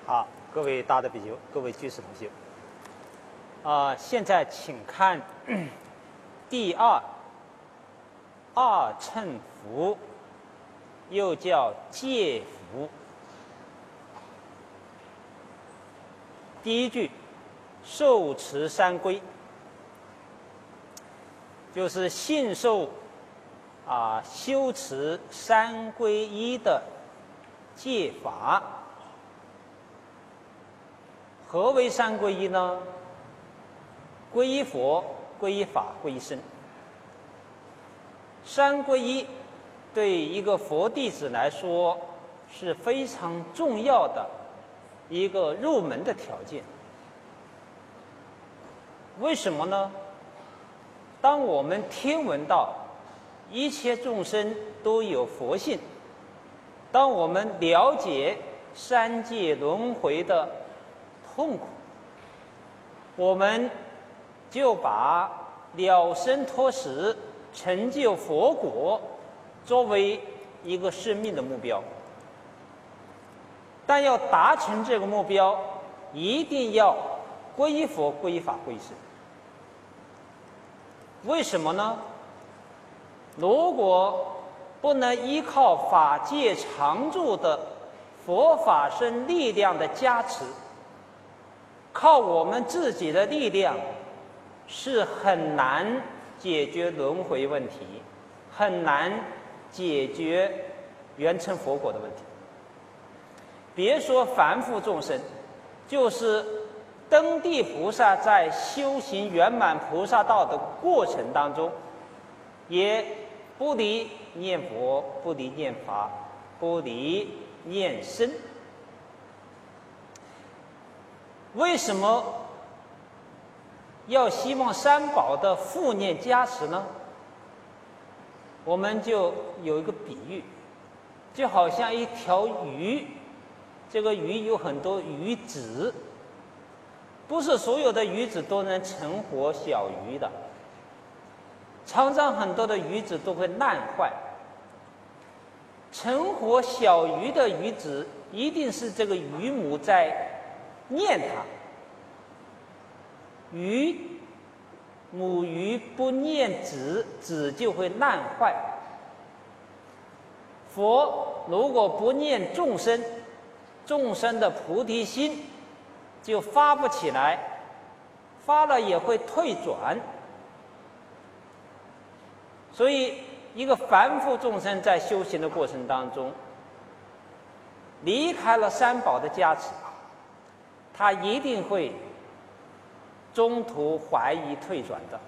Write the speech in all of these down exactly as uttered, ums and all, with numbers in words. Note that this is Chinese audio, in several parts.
好，各位大德比丘，各位居士同修，啊、呃，现在请看第二二乘福，又叫戒福。第一句，受持三规，就是信受啊修持三皈依的戒法。何为三皈依呢？皈依佛、皈依法、皈依僧。三皈依对一个佛弟子来说是非常重要的一个入门的条件。为什么呢？当我们听闻到一切众生都有佛性，当我们了解三界轮回的痛苦，我们就把了生脱死、成就佛果作为一个生命的目标。但要达成这个目标，一定要皈依佛、皈依法、皈依僧。为什么呢？如果不能依靠法界常住的佛法僧力量的加持，靠我们自己的力量是很难解决轮回问题，很难解决圆成佛果的问题。别说凡夫众生，就是登地菩萨在修行圆满菩萨道的过程当中，也不离念佛，不离念法，不离念僧。为什么要希望三宝的护念加持呢？我们就有一个比喻，就好像一条鱼，这个鱼有很多鱼子，不是所有的鱼子都能成活小鱼的，常常很多的鱼子都会烂坏。成活小鱼的鱼子，一定是这个鱼母在念它。鱼母鱼不念子，子就会烂坏。佛如果不念众生，众生的菩提心就发不起来，发了也会退转。所以一个凡夫众生在修行的过程当中，离开了三宝的加持，他一定会中途怀疑退转的。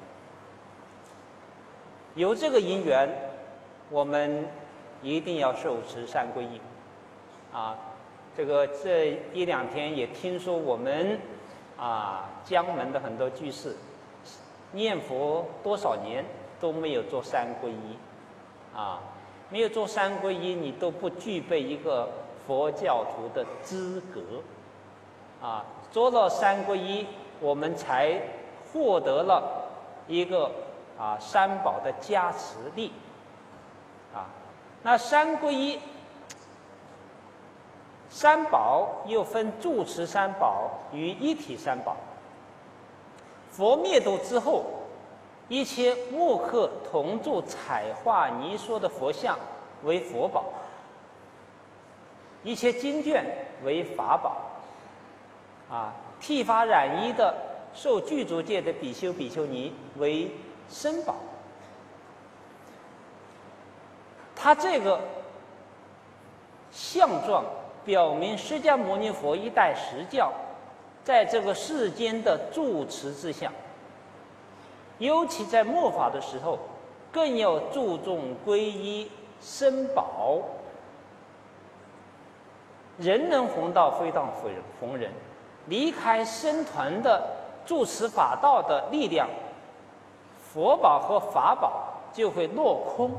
有这个因缘，我们一定要受持三皈依啊。这个这一两天也听说我们啊江门的很多居士念佛多少年都没有做三皈依啊，没有做三皈依，你都不具备一个佛教徒的资格啊。做了三皈依，我们才获得了一个啊三宝的加持力啊。那三皈依，三宝又分住持三宝与一体三宝。佛灭度之后，一切木刻铜铸彩画泥塑的佛像为佛宝，一切经卷为法宝啊，剃发染衣的受具足戒的比丘比丘尼为僧宝。他这个相状表明释迦牟尼佛一代实教在这个世间的住持之相，尤其在末法的时候，更要注重皈依僧宝。人人弘道，非当弘人。离开僧团的住持法道的力量，佛宝和法宝就会落空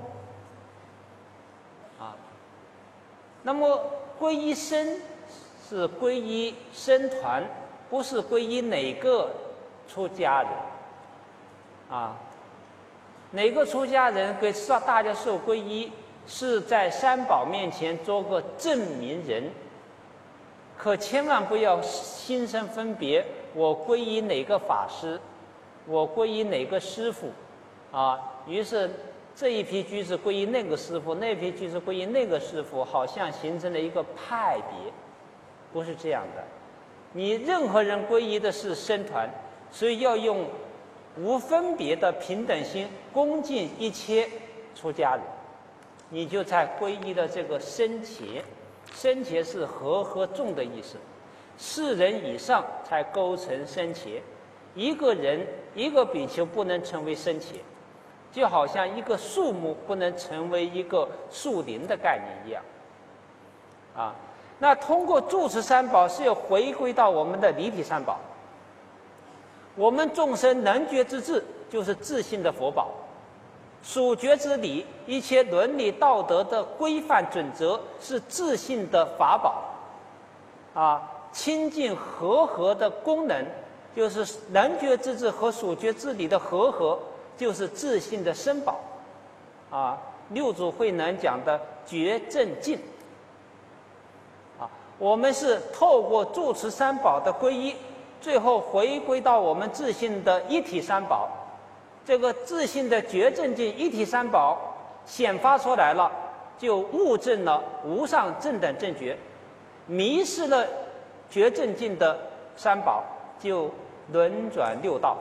啊。那么皈依僧是皈依僧团，不是皈依哪个出家人啊。哪个出家人给大家受皈依，是在三宝面前做个证明人， 可千万不要心生分别，我皈依哪个法师，我皈依哪个师傅，啊，于是这一批居士皈依那个师傅，那批居士皈依那个师傅，好像形成了一个派别，不是这样的。你任何人皈依的是僧团，所以要用无分别的平等心恭敬一切出家人，你就在皈依的这个僧伽。僧伽是和合众的意思，四人以上才构成僧伽，一个人一个比丘不能成为僧伽，就好像一个树木不能成为一个树林的概念一样。啊，那通过住持三宝是要回归到我们的离体三宝。我们众生能觉之智就是自信的佛宝，属觉之理，一切伦理道德的规范准则是自信的法宝。啊，清净和合的功能，就是能觉之智和属觉之理的和合，就是自信的身宝。啊，六祖慧能讲的觉正净。啊，我们是透过住持三宝的皈依，最后回归到我们自信的一体三宝。这个自信的觉正净一体三宝显发出来了，就悟证了无上正等正觉；迷失了觉正净的三宝，就轮转六道。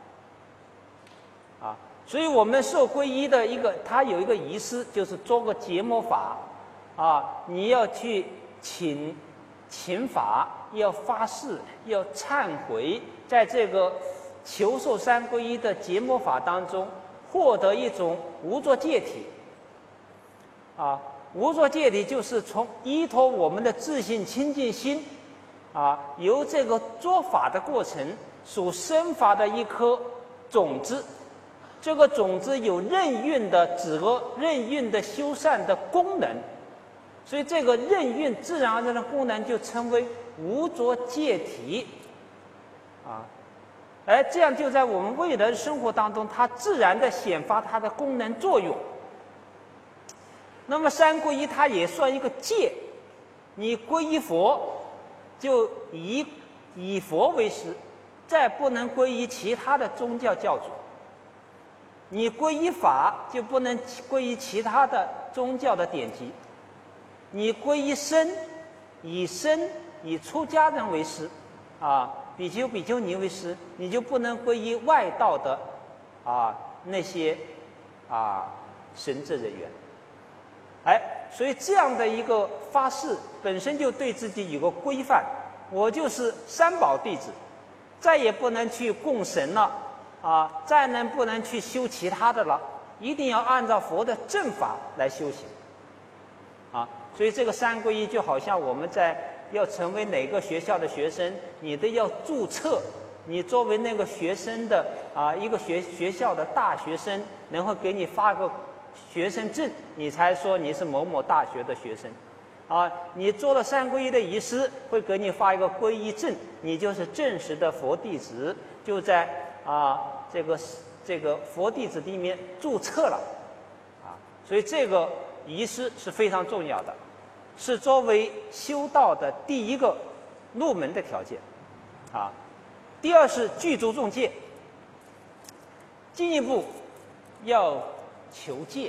啊，所以我们受皈依的一个，它有一个仪式，就是做个结魔法。啊，你要去请请法，要发誓，要忏悔，在这个求受三皈依的结魔法当中，获得一种无作戒体。啊，无作戒体就是从依托我们的自信清净心，啊，由这个做法的过程所生发的一颗种子，这个种子有任运的止恶、任运的修善的功能，所以这个任运自然而然的功能就称为无作戒体。啊。而这样就在我们未来的生活当中，它自然的显发它的功能作用。那么三皈依它也算一个戒，你皈依佛，就以以佛为师，再不能皈依其他的宗教教主；你皈依法，就不能皈依其他的宗教的典籍；你皈依僧，以僧以出家人为师，啊。比丘、比丘尼为师，你就不能皈依外道的啊那些啊神职人员。哎，所以这样的一个发誓本身就对自己有个规范，我就是三宝弟子，再也不能去供神了啊，再能不能去修其他的了，一定要按照佛的正法来修行。啊，所以这个三皈依就好像我们在要成为哪个学校的学生，你都要注册。你作为那个学生的啊，一个学学校的大学生，然后给你发个学生证，你才说你是某某大学的学生。啊，你做了三皈依的仪式，会给你发一个皈依证，你就是正式的佛弟子，就在啊这个这个佛弟子里面注册了。啊，所以这个仪式是非常重要的。是作为修道的第一个入门的条件，啊，第二是具足众戒，进一步要求戒，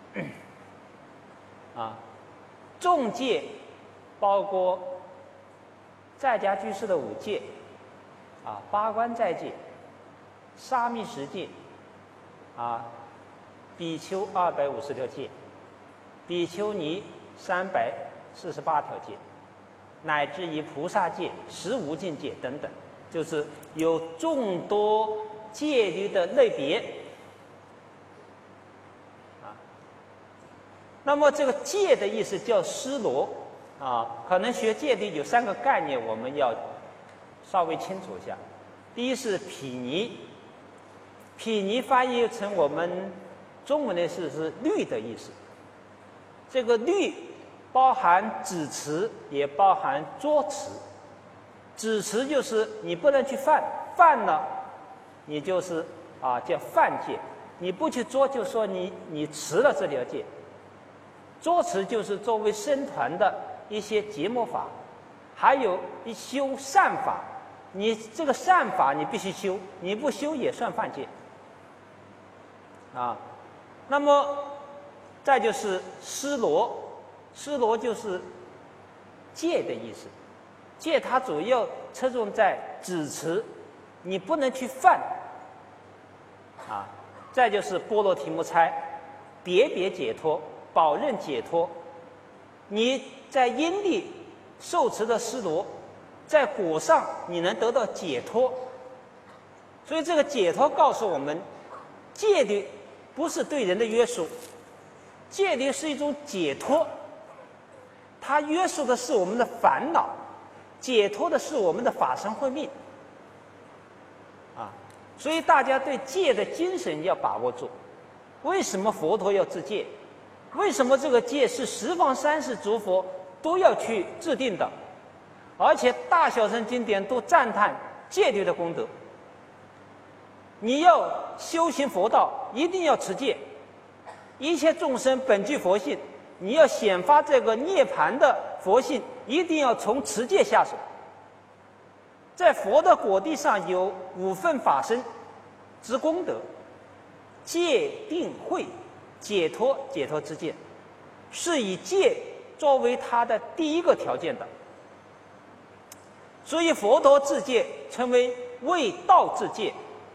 啊，众戒包括在家居士的五戒，啊，八关斋戒、沙弥十戒，啊，比丘二百五十条戒，比丘尼三百四十八条戒，乃至于菩萨戒、十无尽戒等等，就是有众多戒律的类别。啊，那么这个戒的意思叫施罗啊，可能学戒律有三个概念，我们要稍微清楚一下。第一是毗尼，毗尼翻译成我们中文的是是律的意思。这个律包含止持，也包含作持。止持就是你不能去犯，犯了，你就是啊叫犯戒；你不去作，就说你你持了这条戒。作持就是作为僧团的一些结魔法， 还有一修善法，你这个善法你必须修，你不修也算犯戒。啊，那么再就是施罗，施罗就是戒的意思。戒它主要侧重在止持，你不能去犯。啊，再就是波罗提木猜，别别解脱，保任解脱。你在因地受持的施罗，在果上你能得到解脱。所以这个解脱告诉我们，戒律不是对人的约束，戒律是一种解脱，它约束的是我们的烦恼，解脱的是我们的法身慧命。啊，所以大家对戒的精神要把握住。为什么佛陀要制戒？为什么这个戒是十方三世诸佛都要去制定的？而且大小乘经典都赞叹戒律的功德。你要修行佛道，一定要持戒。一切众生本具佛性，你要显发这个涅槃的佛性，一定要从持戒下手。在佛的果地上有五分法身之功德，戒定慧解脱解脱之戒，是以戒作为他的第一个条件的。所以佛陀制戒称为为道制戒。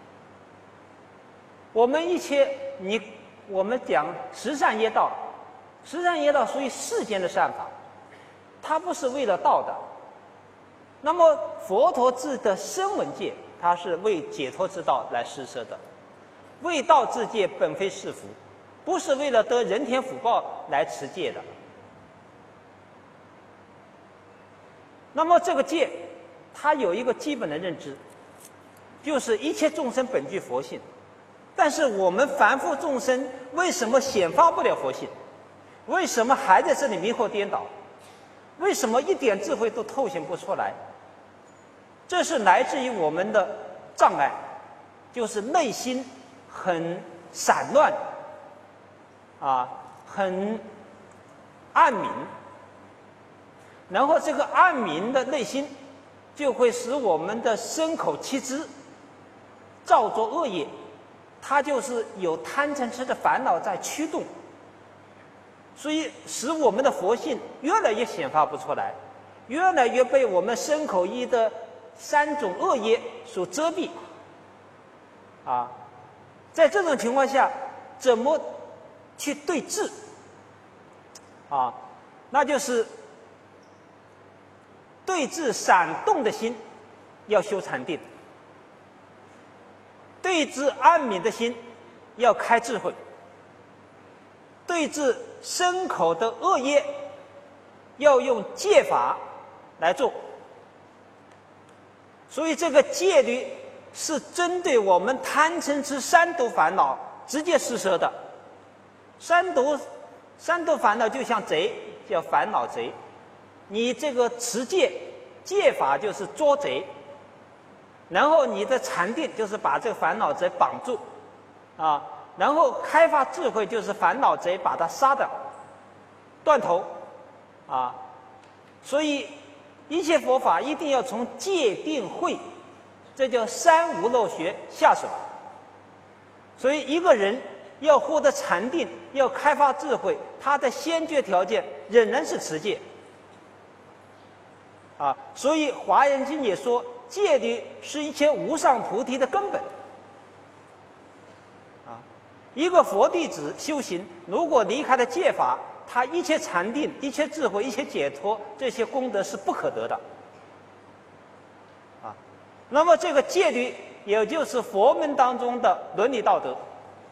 我们一切你我们讲十善业道，十善业道属于世间的善法，它不是为了道的。那么佛陀制的声闻戒，它是为解脱之道来施设的。为道制戒本非是福，不是为了得人天福报来持戒的。那么这个戒，它有一个基本的认知，就是一切众生本具佛性，但是我们凡夫众生为什么显发不了佛性？为什么还在这里迷惑颠倒？为什么一点智慧都透显不出来？这是来自于我们的障碍，就是内心很散乱，啊，很暗冥。然后这个暗冥的内心，就会使我们的身口七支造作恶业，它就是有贪嗔痴的烦恼在驱动，所以使我们的佛性越来越显发不出来，越来越被我们身口意的三种恶业所遮蔽。啊，在这种情况下，怎么去对治？啊，那就是对治闪动的心，要修禅定；对治安冥的心，要开智慧；对治身口的恶业，要用戒法来做。所以这个戒律是针对我们贪嗔痴三毒烦恼直接施设的。三毒三毒烦恼就像贼，叫烦恼贼。你这个持戒戒法就是捉贼，然后你的禅定就是把这个烦恼贼绑住，啊，然后开发智慧就是烦恼贼把它杀掉，断头，啊，所以一切佛法一定要从戒定慧，这叫三无漏学下手。所以一个人要获得禅定，要开发智慧，他的先决条件仍然是持戒。啊，所以《华严经》也说，戒律是一切无上菩提的根本。啊，一个佛弟子修行，如果离开了戒法，他一切禅定、一切智慧、一切解脱，这些功德是不可得的。啊，那么这个戒律，也就是佛门当中的伦理道德，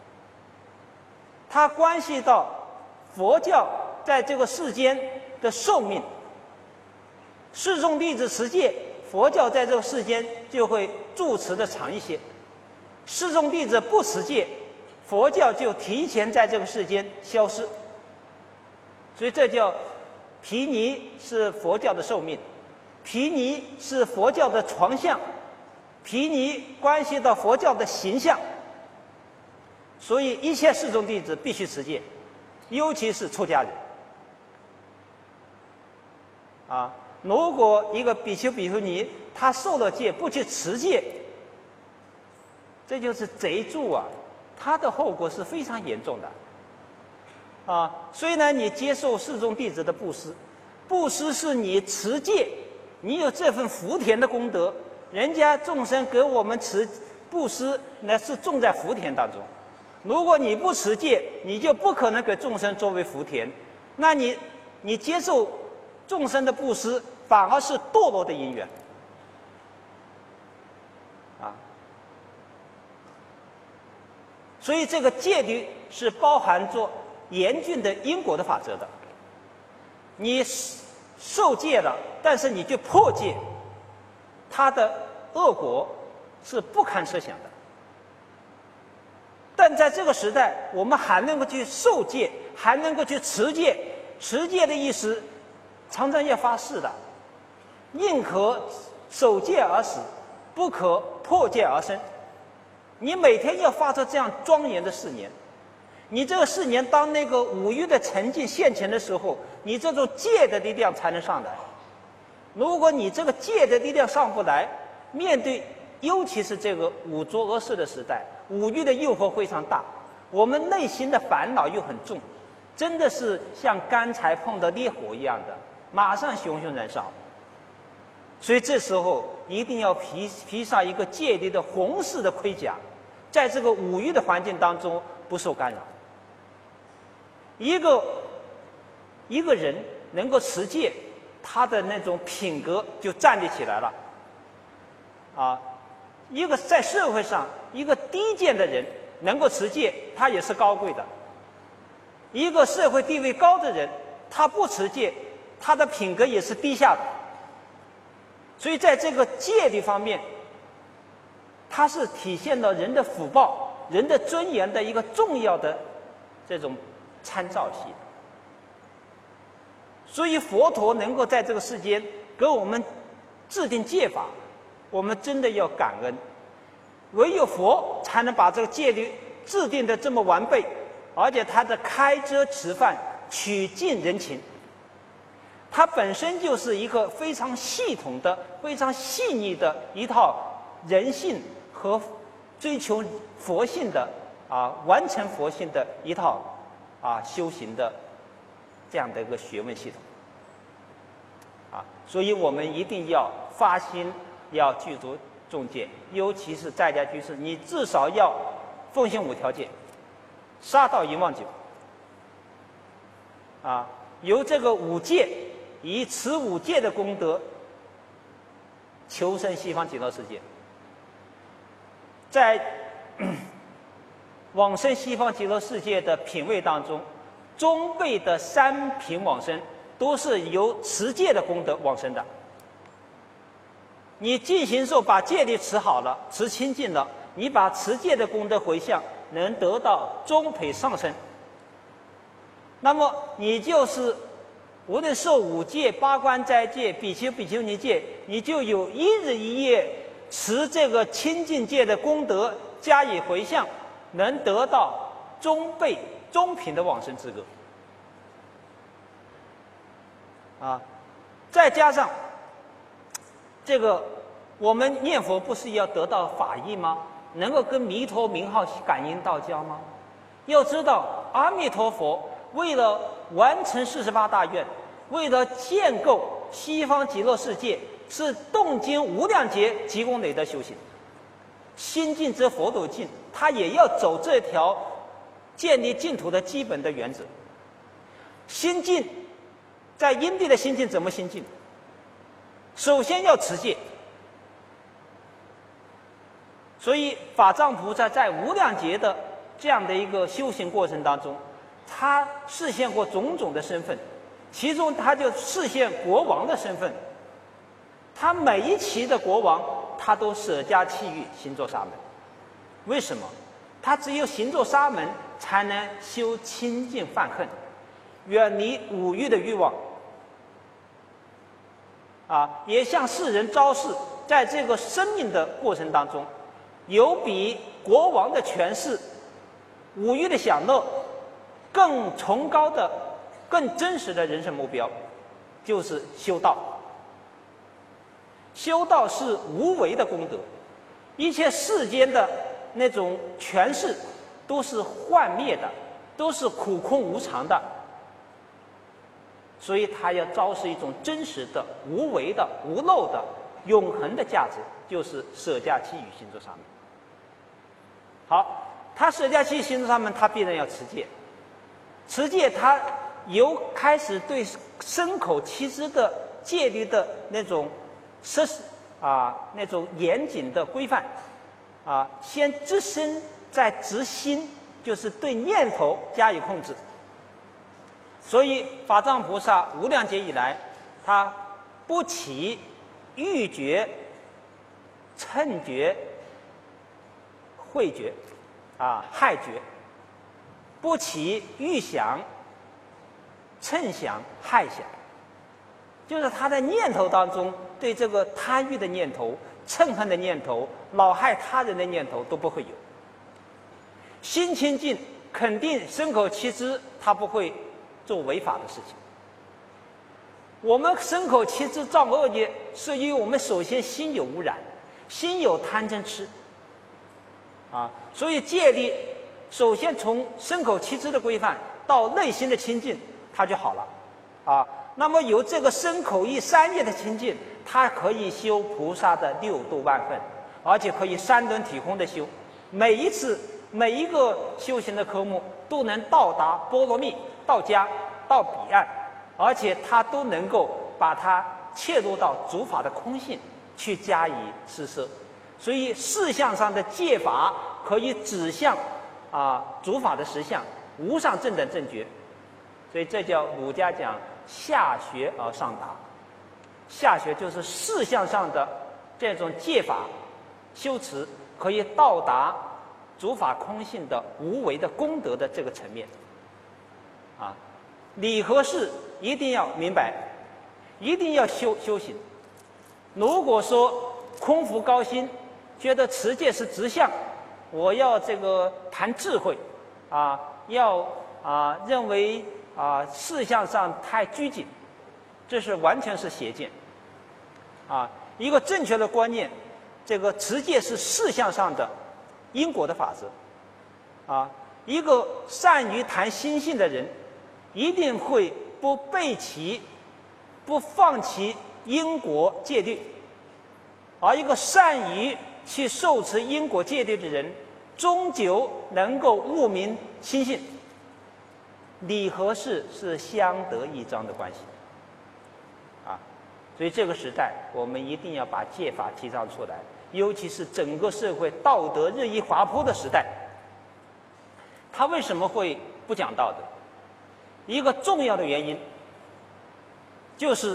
它关系到佛教在这个世间的寿命。世众弟子持戒，佛教在这个世间就会住持的长一些；世众弟子不持戒，佛教就提前在这个世间消失。所以这叫毗尼是佛教的寿命，毗尼是佛教的床相，毗尼关系到佛教的形象。所以一切世众弟子必须持戒，尤其是出家人。啊。 如果一个比丘比丘尼他受了戒不去持戒，这就是贼助啊，他的后果是非常严重的。啊，虽然你接受释众弟子的布施，布施是你持戒，你有这份福田的功德，人家众生给我们持布施，那是种在福田当中。如果你不持戒，你就不可能给众生作为福田，那你你接受众生的布施，反而是堕落的因缘。啊，所以这个戒律是包含着严峻的因果的法则的。你受戒了，但是你就破戒，它的恶果是不堪设想的。但在这个时代，我们还能够去受戒，还能够去持戒。持戒的意思，常常要发誓的，宁可守戒而死，不可破戒而生。你每天要发出这样庄严的誓言。你这个誓言，当那个五欲的沉静现前的时候，你这种戒的力量才能上来。如果你这个戒的力量上不来，面对尤其是这个五浊恶世的时代，五欲的诱惑非常大，我们内心的烦恼又很重，真的是像干柴碰到烈火一样的，马上熊熊燃烧。所以这时候一定要披披上一个戒律的红色的盔甲，在这个五欲的环境当中不受干扰。一个一个人能够持戒，他的那种品格就站立起来了。啊，一个在社会上一个低贱的人能够持戒，他也是高贵的；一个社会地位高的人，他不持戒，他的品格也是低下的。所以在这个戒律方面，它是体现了人的福报、人的尊严的一个重要的这种参照系。所以佛陀能够在这个世间给我们制定戒法，我们真的要感恩。唯有佛才能把这个戒律制定的这么完备，而且它的开遮持犯取尽人情，它本身就是一个非常系统的、非常细腻的一套人性和追求佛性的啊，完成佛性的一套啊修行的这样的一个学问系统啊，所以我们一定要发心，要具足众戒，尤其是在家居士，你至少要奉行五条戒，杀盗淫妄酒啊，由这个五戒，以持五戒的功德求生西方极乐世界。在往生西方极乐世界的品位当中，中辈的三品往生都是由持戒的功德往生的。你进行时候把戒律持好了，持清净了，你把持戒的功德回向，能得到中培上升。那么你就是无论受五戒、八关斋戒、比丘比丘尼戒，你就有一日一夜持这个清净戒的功德加以回向，能得到中辈中品的往生资格。啊，再加上这个我们念佛不是要得到法益吗？能够跟弥陀名号感应道交吗？要知道阿弥陀佛为了完成四十八大愿，为了建构西方极乐世界，是动经无量劫积功累德修行。心净则佛都净，他也要走这条建立净土的基本的原则。心净，在因地的心净怎么心净？首先要持戒。所以法藏菩萨在无量劫的这样的一个修行过程当中，他示现过种种的身份，其中他就示现国王的身份。他每一期的国王，他都舍家弃欲，行作沙门。为什么？他只有行作沙门，才能修清净犯恨，远离五欲的欲望。啊，也向世人昭示，在这个生命的过程当中，有比国王的权势、五欲的享乐更崇高的、更真实的人生目标，就是修道。 修道是无为的功德，一切世间的那种权势都是幻灭的，都是苦空无常的，所以他要昭示一种真实的、无为的、无漏的、永恒的价值，就是舍驾弃语行住上面。好，他舍驾弃行住上面，他必然要持戒。持戒，他由开始对身口七支的戒律的那种设施啊，那种严谨的规范啊，先知身，再执心，就是对念头加以控制。所以法藏菩萨无量劫以来，他不起欲觉、嗔觉、慧觉啊、害觉，不起欲想、嗔想、害想，就是他在念头当中对这个贪欲的念头、嗔恨的念头、恼害他人的念头都不会有。心清净，肯定身口七支，他不会做违法的事情。我们身口七支造恶业，是因为我们首先心有污染，心有贪嗔痴啊，所以戒律首先从身口七支的规范到内心的清净，它就好了啊。那么有这个身口意三业的清净，它可以修菩萨的六度万分，而且可以三轮体空的修，每一次每一个修行的科目都能到达波罗蜜、到家、到彼岸，而且它都能够把它切入到诸法的空性去加以施设。所以事相上的戒法可以指向啊诸法的实相，无上正等正觉。所以这叫儒家讲下学而上达。下学就是事相上的这种戒法修持，可以到达诸法空性的无为的功德的这个层面啊。理和事一定要明白，一定要修修行。如果说空浮高心，觉得持戒是直相，我要这个谈智慧啊，要啊认为啊事相上太拘谨，这是完全是邪见啊。一个正确的观念，这个持戒是事相上的因果的法则啊。一个善于谈心性的人，一定会不背弃、不放弃因果戒律，而一个善于去受持因果戒律的人，终究能够悟明心性。理和事是相得益彰的关系啊，所以这个时代我们一定要把戒法提倡出来，尤其是整个社会道德日益滑坡的时代，他为什么会不讲道德？一个重要的原因就是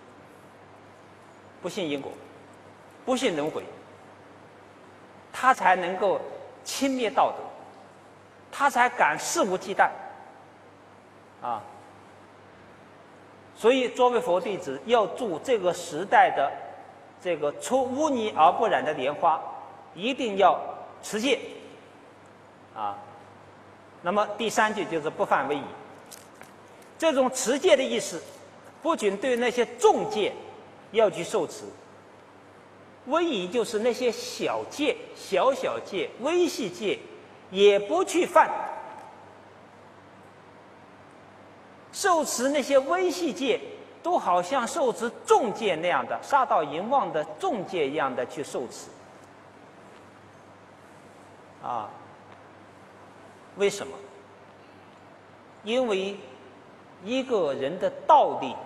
不信因果，不信轮回，他才能够轻蔑道德，他才敢肆无忌惮啊。所以作为佛弟子，要祝这个时代的这个出污泥而不染的莲花，一定要持戒啊。那么第三句就是不犯威仪。这种持戒的意思，不仅对那些重戒要去受持，威仪就是那些小戒、小小戒、微细戒也不去犯。受持那些微细戒，都好像受持重戒那样的杀盗淫妄的重戒一样的去受持啊。为什么？因为一个人的道理，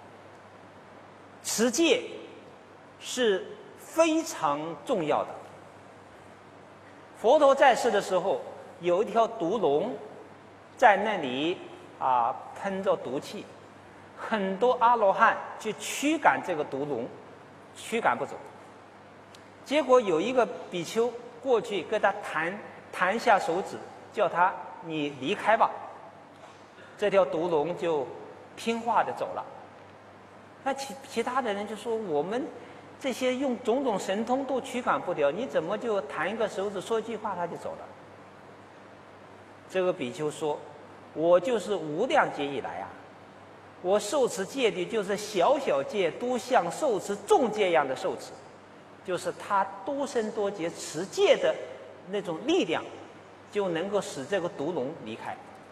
持戒是非常重要的。佛陀在世的时候，有一条毒龙在那里啊喷着毒气，很多阿罗汉去驱赶这个毒龙，驱赶不走。结果有一个比丘过去跟他弹弹下手指，叫他你离开吧。这条毒龙就听话的走了。那其其他的人就说，我们这些用种种神通都驱赶不了，你怎么就弹一个手指说句话他就走了？这个比丘说，我就是无量劫以来啊， 我受持戒律就是小小戒都像受持重戒一样的受持，就是他多生多劫持戒的那种力量，就能够使这个毒龙离开。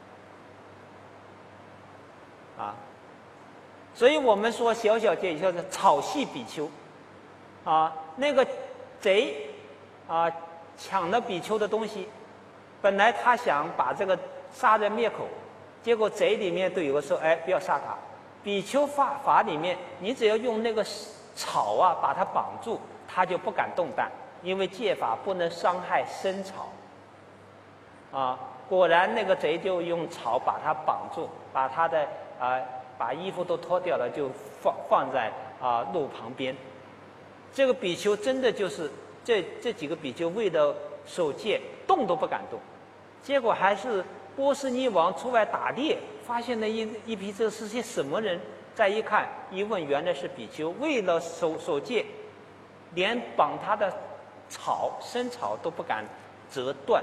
啊，所以我们说小小戒叫做草系比丘，啊，那个贼啊抢了比丘的东西，本来他想把这个杀人灭口，结果贼里面都有个说，哎，不要杀他。比丘法法里面，你只要用那个草啊把它绑住，他就不敢动弹，因为戒法不能伤害生草。啊，果然那个贼就用草把他绑住，把他的啊把衣服都脱掉了，就放放在啊路旁边。这个比丘真的就是这这几个比丘为了守戒，动都不敢动，结果还是波斯匿王出外打猎，发现了一一批这是些什么人？再一看一问，原来是比丘，为了守守戒，连绑他的草生草都不敢折断。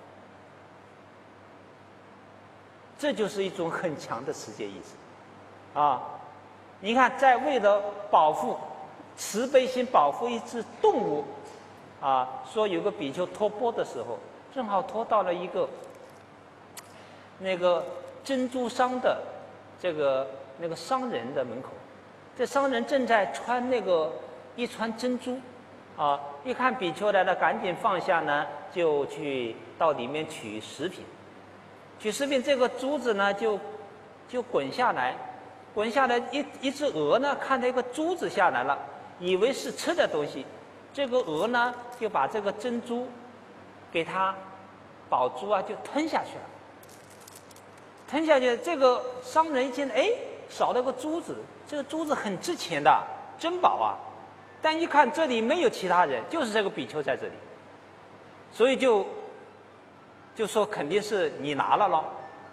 这就是一种很强的持戒意识，啊！你看，在为了保护慈悲心，保护一只动物，啊，说有个比丘托钵的时候，正好托到了一个那个珍珠商的这个那个商人的门口，这商人正在穿那个一穿珍珠，啊，一看比丘来了，赶紧放下呢，就去到里面取食品。取食品，这个珠子呢就就滚下来，滚下来一一只鹅呢看到一个珠子下来了，以为是吃的东西，这个鹅呢就把这个珍珠给它宝珠啊就吞下去了。吞下去，这个商人一见，哎，少了个珠子，这个珠子很值钱的珍宝啊，但一看这里没有其他人，就是这个比丘在这里，所以就。就说肯定是你拿了咯。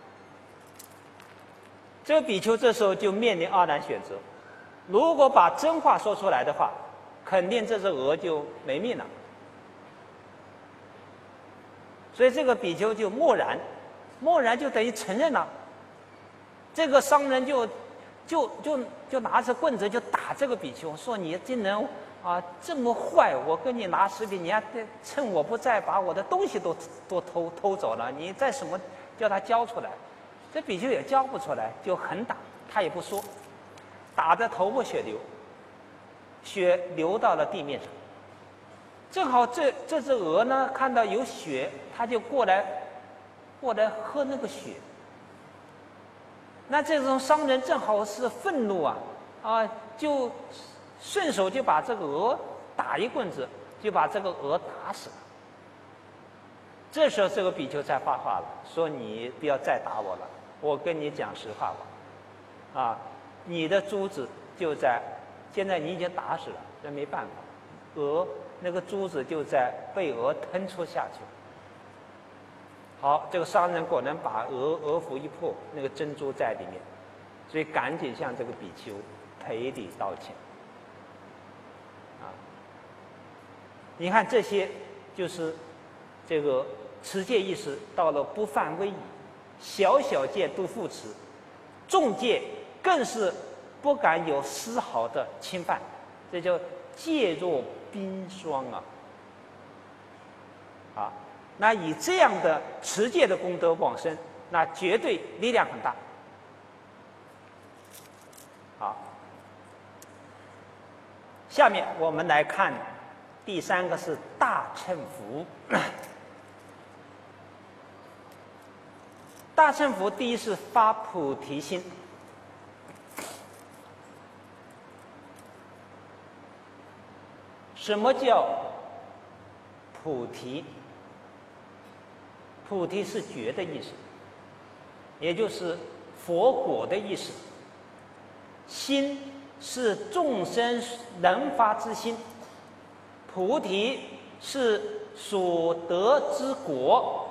这个比丘这时候就面临二难选择，如果把真话说出来的话，肯定这只鹅就没命了。所以这个比丘就默然，默然就等于承认了。这个商人就就就就拿着棍子就打这个比丘，说你竟然啊，这么坏！我跟你拿食品，你还趁我不在把我的东西都都偷偷走了，你再什么叫他交出来？这比丘也交不出来，就狠打，他也不说，打得头破血流，血流到了地面上。正好这这只鹅呢，看到有血，它就过来过来喝那个血。那这种商人正好是愤怒啊啊，就。顺手就把这个鹅打一棍子，就把这个鹅打死了。这时候这个比丘才发话了，说你不要再打我了，我跟你讲实话吧，啊，你的珠子就在，现在你已经打死了，这没办法，鹅那个珠子就在被鹅吞出下去。好，这个商人果然把鹅鹅服一破，那个珍珠在里面，所以赶紧向这个比丘赔礼道歉。你看这些，就是这个持戒意识到了不犯威仪，小小戒都护持，重戒更是不敢有丝毫的侵犯，这叫戒若冰霜啊！啊，那以这样的持戒的功德往生，那绝对力量很大。好，下面我们来看。第三个是大乘福。大乘福第一是发菩提心。什么叫菩提？菩提是觉的意思，也就是佛果的意思。心是众生能发之心。菩提是所得之果，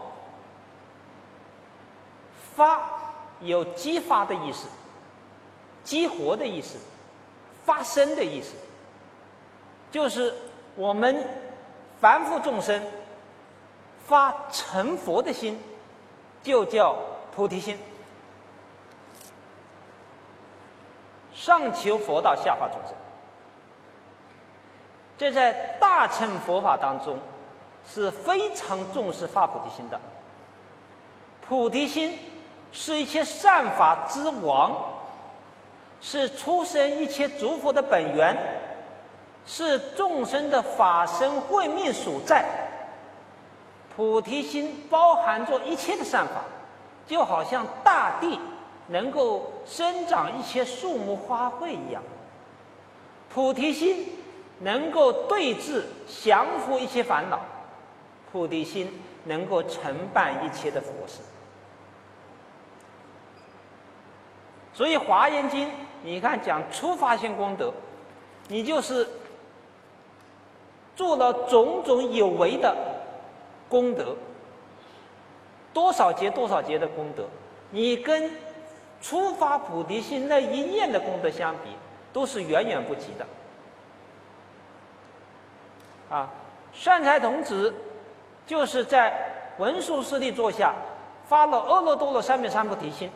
发有激发的意思，激活的意思，发生的意思，就是我们凡夫众生发成佛的心，就叫菩提心。 上求佛道，下化众生。这在大乘佛法当中是非常重视发菩提心的。菩提心是一切善法之王，是出生一切诸佛的本源，是众生的法身慧命所在。菩提心包含着一切的善法，就好像大地能够生长一切树木花卉一样。菩提心能够对治降伏一切烦恼，菩提心能够承办一切的佛事。所以《华严经》你看讲初发心功德，你就是做了种种有为的功德，多少劫多少劫的功德，你跟初发菩提心那一念的功德相比，都是远远不及的。啊，善财童子就是在文殊师利座下发了阿耨多罗三藐三菩提心，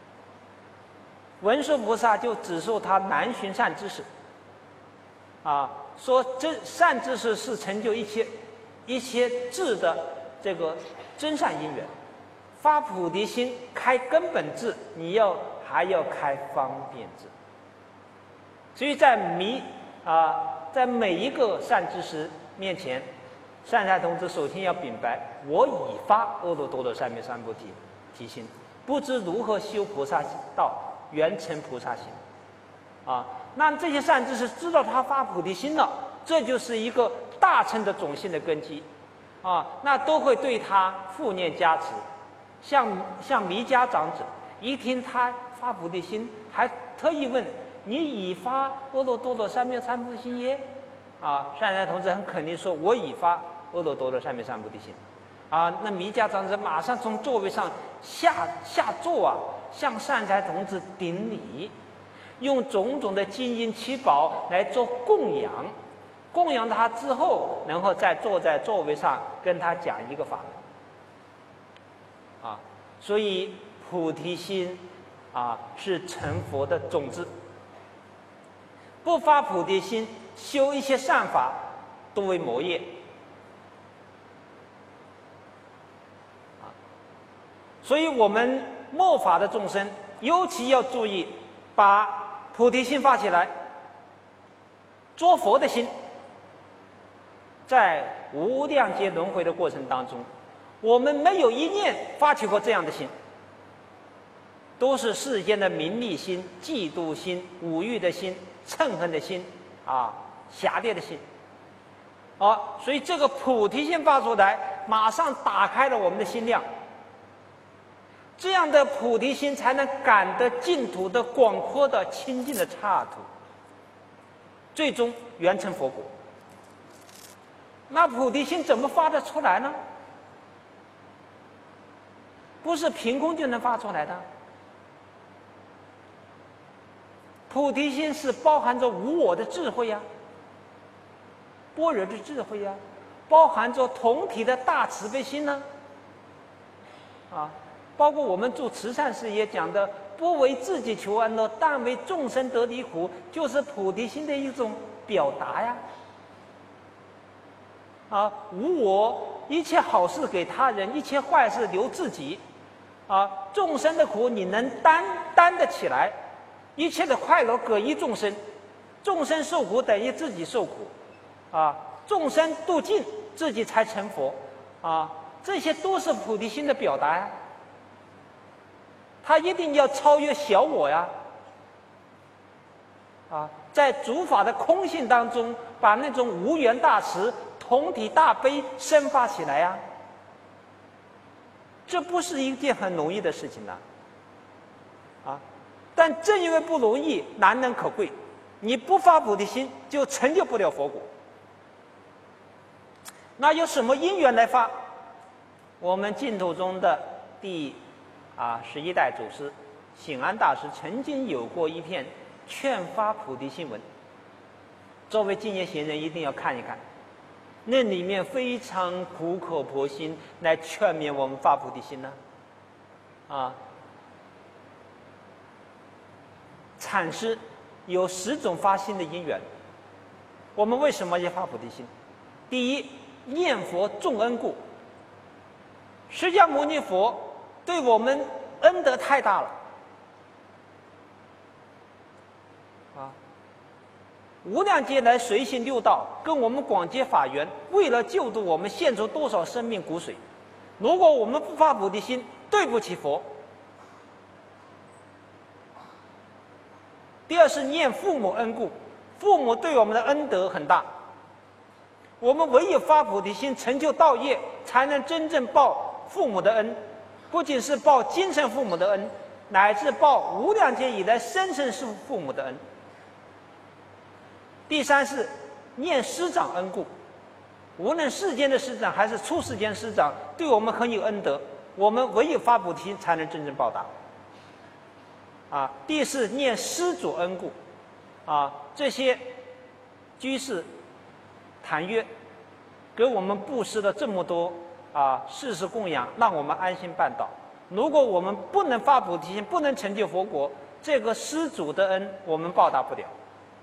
文殊菩萨就指授他难寻善知识，啊，说真善知识是成就一切一切智的这个真善因缘。发菩提心开根本智，你要还要开方便智。所以在弥啊，在每一个善知识面前，善财童子首先要禀白：我已发阿耨多罗三藐三菩提提心，不知如何修菩萨道，圆成菩萨行。啊，那这些善知识知道他发菩提心了，这就是一个大乘的种性的根基。啊，那都会对他护念加持。像像弥迦长者，一听他发菩提心，还特意问：你已发阿耨多罗三藐三菩提心耶？啊，善财童子很肯定说：我已发阿耨多罗三藐三菩提心。啊，那弥迦长者马上从座位上下下座啊，向善财童子顶礼，用种种的金银七宝来做供养，供养他之后，然后再坐在座位上跟他讲一个法门。啊，所以菩提心啊是成佛的种子。不发菩提心，修一些善法，都为魔业。啊，所以我们末法的众生，尤其要注意，把菩提心发起来，做佛的心。在无量劫轮回的过程当中，我们没有一念发起过这样的心，都是世间的名利心、嫉妒心、五欲的心、嗔恨的心啊，狭劣的心。啊，所以这个菩提心发出来，马上打开了我们的心量。这样的菩提心才能感得净土的广阔的清净的刹土，最终圆成佛果。那菩提心怎么发得出来呢？不是凭空就能发出来的。菩提心是包含着无我的智慧呀、啊，般若的智慧呀、啊，包含着同体的大慈悲心呢、啊，啊，包括我们做慈善事业讲的“不为自己求安乐，但为众生得离苦”，就是菩提心的一种表达呀。啊，无我，一切好事给他人，一切坏事留自己。啊，众生的苦你能担担得起来，一切的快乐各依众生，众生受苦等于自己受苦，啊，众生度尽，自己才成佛，啊，这些都是菩提心的表达呀。他一定要超越小我呀，啊，在诸法的空性当中，把那种无缘大慈、同体大悲生发起来呀。这不是一件很容易的事情呐、啊，啊，但正因为不容易，难能可贵。你不发菩提心，就成就不了佛果。那有什么因缘来发？我们净土中的第啊十一代祖师醒安大师曾经有过一篇劝发菩提心文，作为净业贤人一定要看一看。那里面非常苦口婆心来劝勉我们发菩提心呢、啊，啊，阐释有十种发心的因缘。我们为什么要发菩提心？第一，念佛重恩故。释迦牟尼佛对我们恩德太大了啊！无量劫来随行六道，跟我们广结法缘，为了救度我们，献出多少生命骨髓。如果我们不发菩提心，对不起佛。第二是念父母恩故，父母对我们的恩德很大，我们唯有发菩提心，成就道业，才能真正报父母的恩，不仅是报今生父母的恩，乃至报无量劫以来生生世父母的恩。第三是念师长恩故，无论世间的师长还是出世间师长，对我们很有恩德，我们唯有发菩提心，才能真正报答。啊，第四念施主恩故，啊，这些居士谈约，给我们布施了这么多啊世事供养，让我们安心办道。如果我们不能发菩提心，不能成就佛国，这个施主的恩我们报答不了。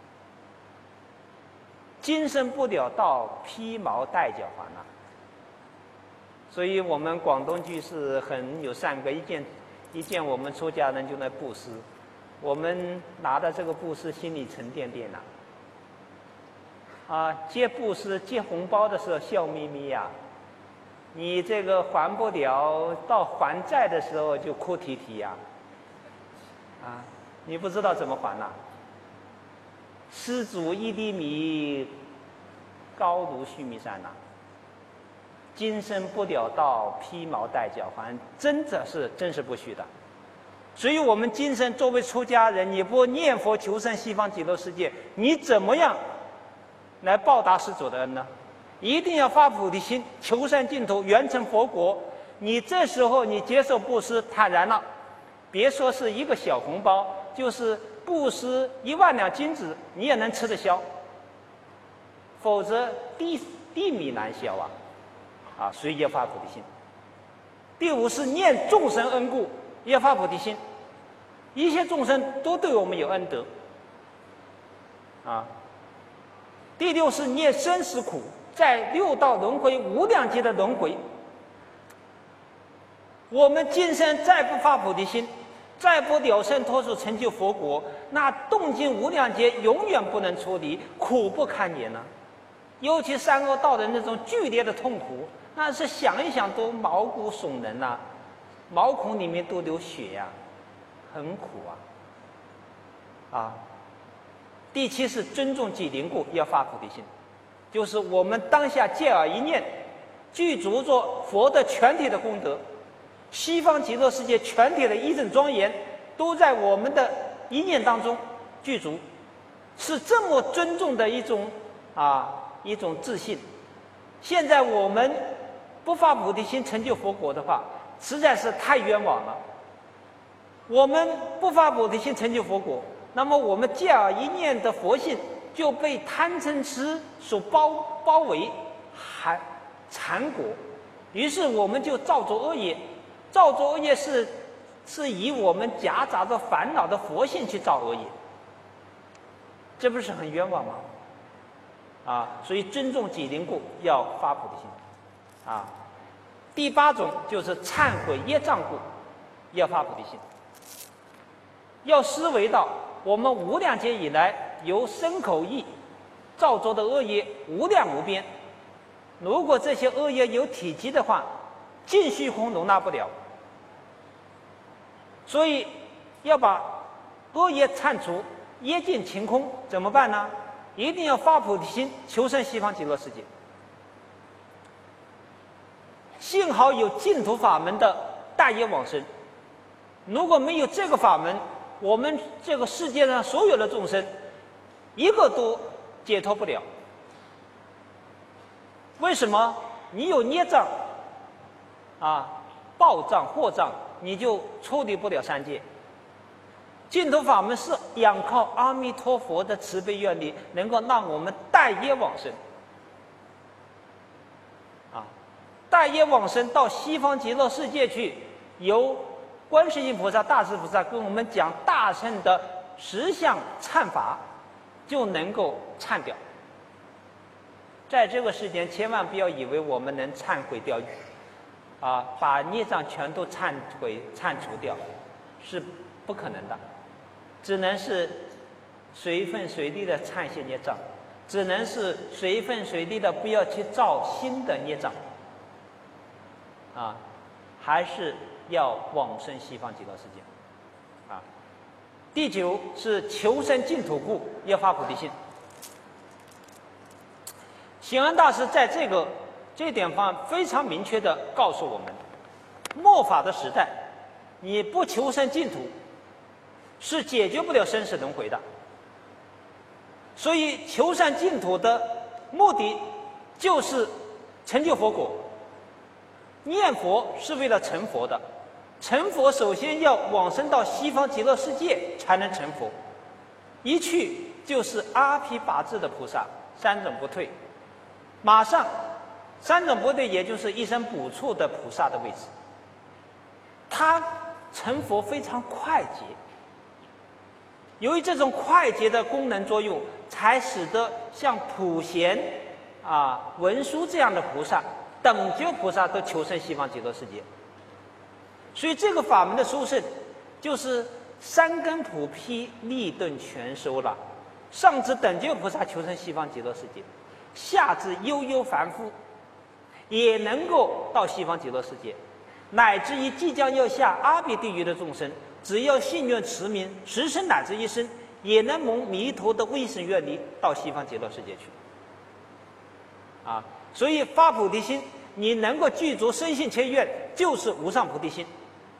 今生不了道，披毛戴角还呐。所以我们广东居士很有善格，一见一见我们出家人就来布施，我们拿着这个布施心里沉甸甸呐。啊，接布施接红包的时候笑眯眯呀、啊，你这个还不了，到还债的时候就哭啼啼呀、啊。啊，你不知道怎么还呐、啊？施主一粒米，高如须弥山呐、啊。今生不了道，披毛戴角还，真的是真实不虚的。所以我们今生作为出家人，你不念佛求生西方极乐世界，你怎么样来报答施主的恩呢？一定要发菩提心，求生净土，圆成佛国。你这时候你接受布施，坦然了，别说是一个小红包，就是布施一万两金子，你也能吃得消。否则地地米难消啊！啊，所以要发菩提心。第五是念众生恩故，要发菩提心。一切众生都对我们有恩德。啊。第六是念生死苦，在六道轮回无量劫的轮回，我们今生再不发菩提心，再不了生脱出成就佛国，那动尽无量劫永远不能出离，苦不堪言呢、啊。尤其三恶道的那种剧烈的痛苦，那是想一想都毛骨悚然呐、啊，毛孔里面都流血呀、啊，很苦啊！啊，第七是尊重己灵故，要发菩提心，就是我们当下借耳一念，具足着佛的全体的功德，西方极乐世界全体的一正庄严，都在我们的一念当中具足，是这么尊重的一种啊。一种自信。现在我们不发菩提心成就佛国的话，实在是太冤枉了。我们不发菩提心成就佛国，那么我们借耳一念的佛性就被贪嗔痴所包包围，还缠裹，于是我们就造作恶业。造作恶业是是以我们夹杂着烦恼的佛性去造恶业，这不是很冤枉吗？啊，所以尊重己灵故，要发菩提心。啊，第八种就是忏悔业障故，要发菩提心。要思维到我们无量劫以来由身口意造作的恶业无量无边，如果这些恶业有体积的话，尽虚空容纳不了，所以要把恶业忏除，业尽晴空，怎么办呢？一定要发菩提心，求生西方极乐世界。幸好有净土法门的大业往生，如果没有这个法门，我们这个世界上所有的众生，一个都解脱不了。为什么？你有孽障啊，报障、祸障，你就处理不了三界。净土法门是仰靠阿弥陀佛的慈悲愿力，能够让我们带业往生。啊，带业往生到西方极乐世界去，由观世音菩萨、大势菩萨跟我们讲大乘的十项忏法就能够忏掉。在这个世间，千万不要以为我们能忏悔掉，啊，把孽障全都忏悔忏除掉，是不可能的，只能是随分随地的忏些孽障，只能是随分随地的不要去造新的孽障，啊，还是要往生西方极乐世界。啊，第九是求生净土故，要发菩提心。显安大师在这个这点上非常明确地告诉我们，末法的时代，你不求生净土，是解决不了生死轮回的。所以求生净土的目的就是成就佛果。念佛是为了成佛的，成佛首先要往生到西方极乐世界才能成佛，一去就是阿毗跋致的菩萨，三种不退，马上三种不退，也就是一生补处的菩萨的位置，他成佛非常快捷。由于这种快捷的功能作用，才使得像普贤啊、文殊这样的菩萨，等觉菩萨都求生西方极乐世界。所以这个法门的殊胜，就是三根普披，利钝全收了。上至等觉菩萨求生西方极乐世界，下至悠悠凡夫，也能够到西方极乐世界，乃至于即将要下阿鼻地狱的众生，只要信愿持名，十生乃至一生，也能蒙弥陀的威神愿力到西方极乐世界去。啊，所以发菩提心，你能够具足深信切愿，就是无上菩提心。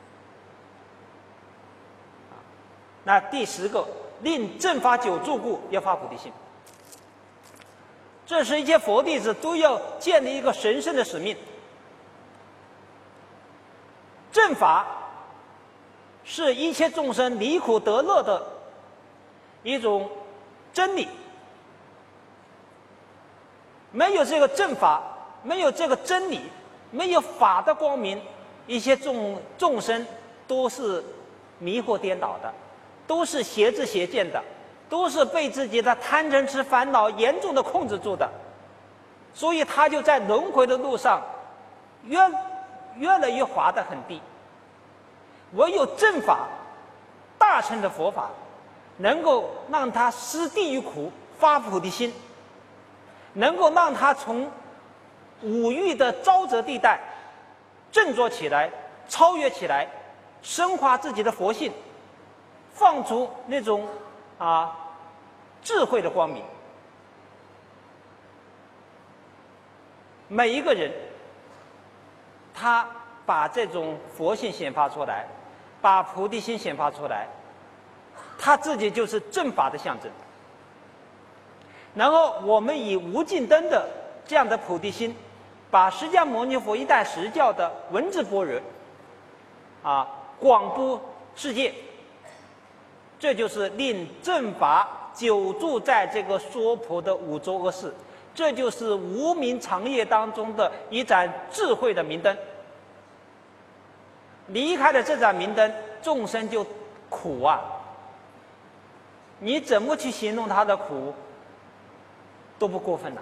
啊，那第十个，令正法久住故，要发菩提心。这是一切佛弟子都要建立一个神圣的使命。正法是一切众生离苦得乐的一种真理，没有这个正法，没有这个真理，没有法的光明，一些众众生都是迷惑颠倒的，都是邪知邪见的，都是被自己的贪嗔痴烦恼严重的控制住的，所以他就在轮回的路上越越来越滑得很低。唯有正法，大乘的佛法，能够让他失地狱苦，发菩提心，能够让他从五欲的沼泽地带振作起来，超越起来，升华自己的佛性，放出那种啊智慧的光明。每一个人，他把这种佛性显发出来，把菩提心显发出来，他自己就是正法的象征。然后我们以无尽灯的这样的菩提心，把释迦牟尼佛一代实教的文字般若啊广布世界，这就是令正法久住在这个娑婆的五洲恶世，这就是无明长夜当中的一盏智慧的明灯。离开了这盏明灯，众生就苦啊！你怎么去形容他的苦，都不过分了。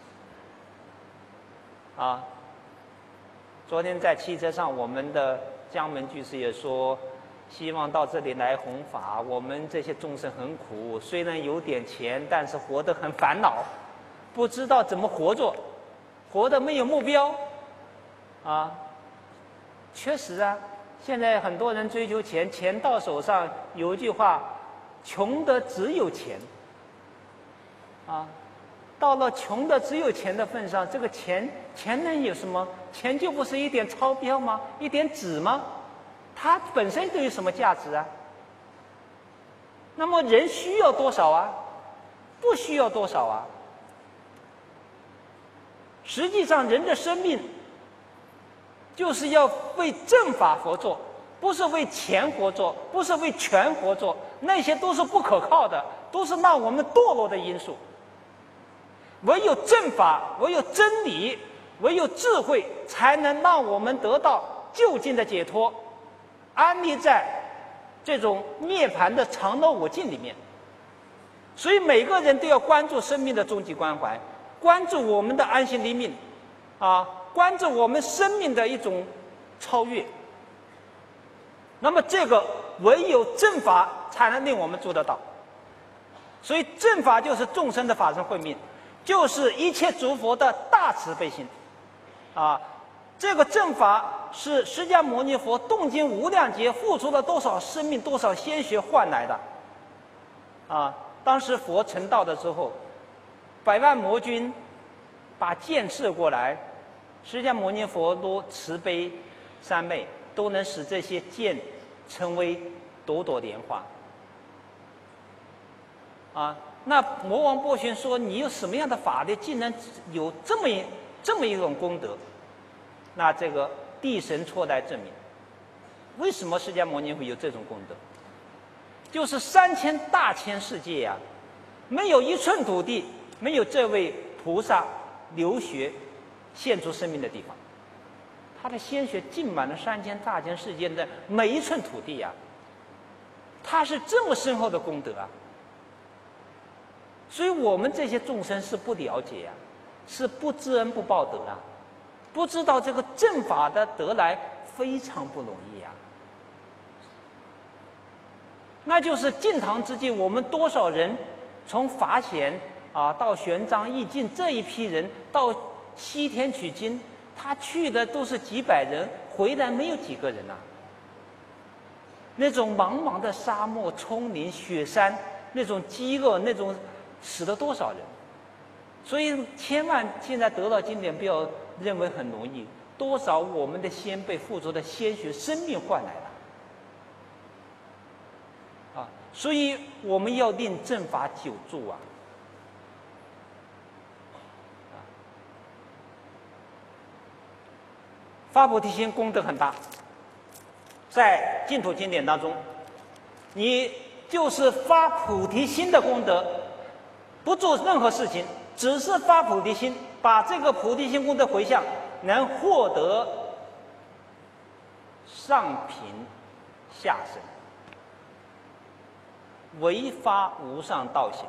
啊，昨天在汽车上，我们的江门居士也说，希望到这里来弘法。我们这些众生很苦，虽然有点钱，但是活得很烦恼，不知道怎么活着，活得没有目标。啊，确实啊。现在很多人追求钱，钱到手上，有一句话，穷的只有钱。啊，到了穷的只有钱的份上，这个钱钱能有什么？钱就不是一点钞票吗？一点纸吗？它本身都有什么价值啊？那么人需要多少啊？不需要多少啊？实际上，人的生命就是要为正法活做，不是为钱活做，不是为权活做，那些都是不可靠的，都是让我们堕落的因素。唯有正法，唯有真理，唯有智慧，才能让我们得到究竟的解脱，安立在这种涅槃的常乐我净里面。所以每个人都要关注生命的终极关怀，关注我们的安心立命，啊，关注我们生命的一种超越。那么这个唯有正法才能令我们做得到。所以正法就是众生的法身慧命，就是一切诸佛的大慈悲心，啊，这个正法是释迦牟尼佛动经无量劫付出了多少生命、多少鲜血换来的，啊。当时佛成道的时候，百万魔军把箭射过来，释迦牟尼佛都慈悲三昧，都能使这些箭成为朵朵莲花。啊，那魔王波旬说：“你有什么样的法力，竟然有这么一这么一种功德？”那这个地神出来证明，为什么释迦牟尼会有这种功德？就是三千大千世界呀、啊，没有一寸土地没有这位菩萨流血献出生命的地方，他的鲜血浸满了三千大千世界的每一寸土地呀、啊，他是这么深厚的功德啊！所以我们这些众生是不了解呀、啊，是不知恩不报德啊，不知道这个正法的得来非常不容易呀、啊。那就是晋唐之际，我们多少人从法显啊到玄奘、义净这一批人到西天取经，他去的都是几百人，回来没有几个人呐、啊。那种茫茫的沙漠、丛林、雪山，那种饥饿，那种死了多少人？所以千万现在得到经典，不要认为很容易，多少我们的先辈付出的鲜血、生命换来的。啊，所以我们要令正法久住啊！啊，发菩提心功德很大，在净土经典当中，你就是发菩提心的功德，不做任何事情，只是发菩提心，把这个菩提心功德回向，能获得上品下生。唯发无上道行，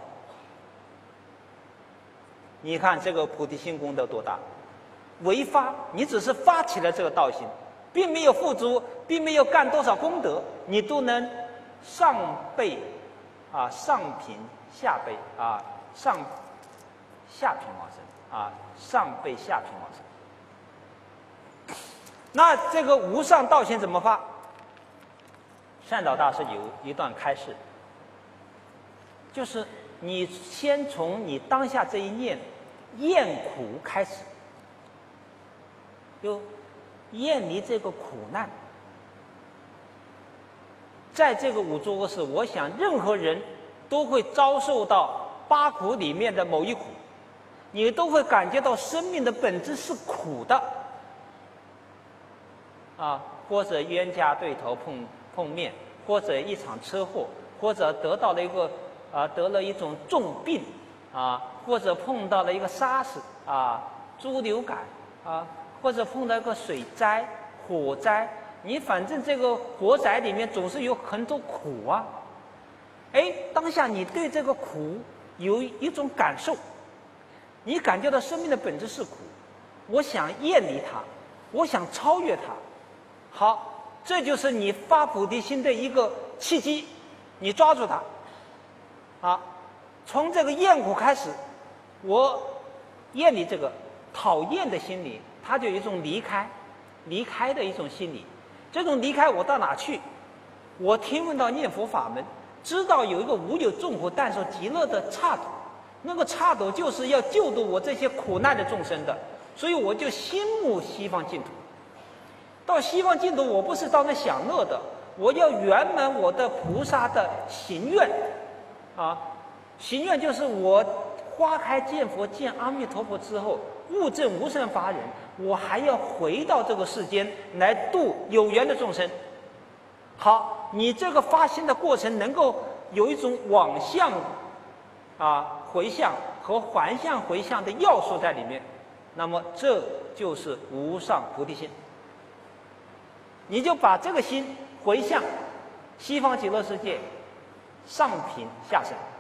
你看这个菩提心功德多大？唯发，你只是发起了这个道行，并没有付诸，并没有干多少功德，你都能上辈啊上品下辈啊上下品往生啊上辈下品往生。那这个无上道行怎么发？善导大师有一段开示。就是你先从你当下这一念厌苦开始，就厌离这个苦难。在这个五浊恶世，我想任何人都会遭受到八苦里面的某一苦，你都会感觉到生命的本质是苦的，啊，或者冤家对头碰碰面，或者一场车祸，或者得到了一个。啊，得了一种重病，啊，或者碰到了一个沙士啊，猪流感啊，或者碰到一个水灾、火灾，你反正这个火灾里面总是有很多苦啊。哎，当下你对这个苦有一种感受，你感觉到生命的本质是苦，我想厌离它，我想超越它。好，这就是你发菩提心的一个契机，你抓住它。啊，从这个厌苦开始，我厌离这个讨厌的心理，它就有一种离开，离开的一种心理。这种离开，我到哪去？我听闻到念佛法门，知道有一个无有众苦但受极乐的刹土，那个刹土就是要救度我这些苦难的众生的，所以我就心慕西方净土。到西方净土，我不是到那享乐的，我要圆满我的菩萨的行愿。啊，行愿就是我花开见佛见阿弥陀佛之后，悟证无生法忍，我还要回到这个世间来度有缘的众生。好，你这个发心的过程能够有一种往向啊回向和还向回向的要素在里面，那么这就是无上菩提心。你就把这个心回向西方极乐世界上品下生。